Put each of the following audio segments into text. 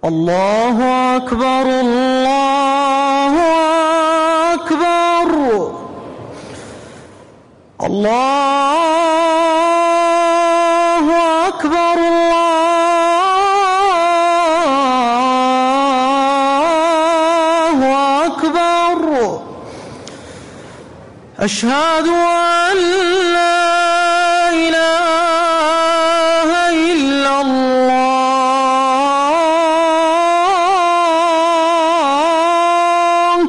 الله أكبر الله أكبر الله أكبر الله أكبر. أشهد أن لا إله إلا الله.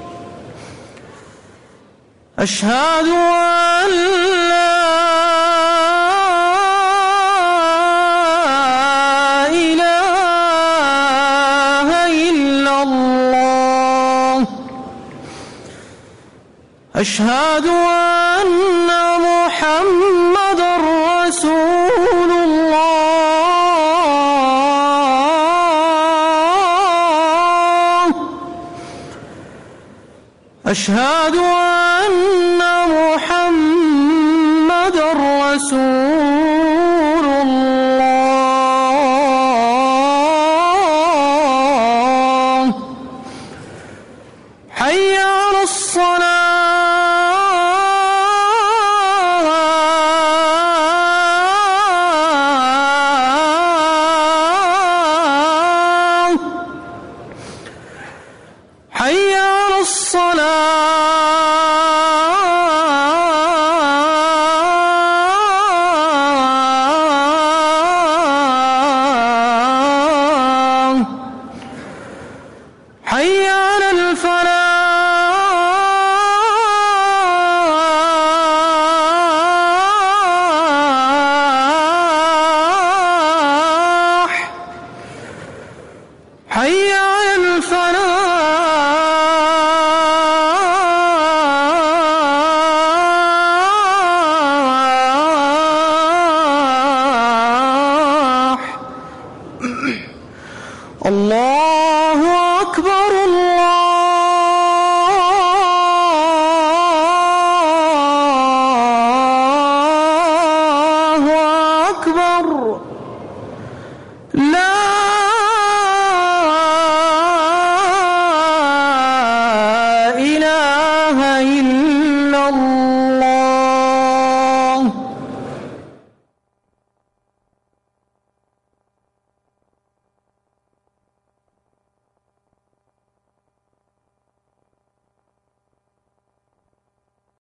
أشهد أن لا إله إلا الله. أشهد أن محمدًا رسول الله. أشهد أن محمدًا رسول الله. حي على الصلاة. حي على الصلاة. حي على الفلاح. حي على الفلاح. الله أكبر الله أكبر. لا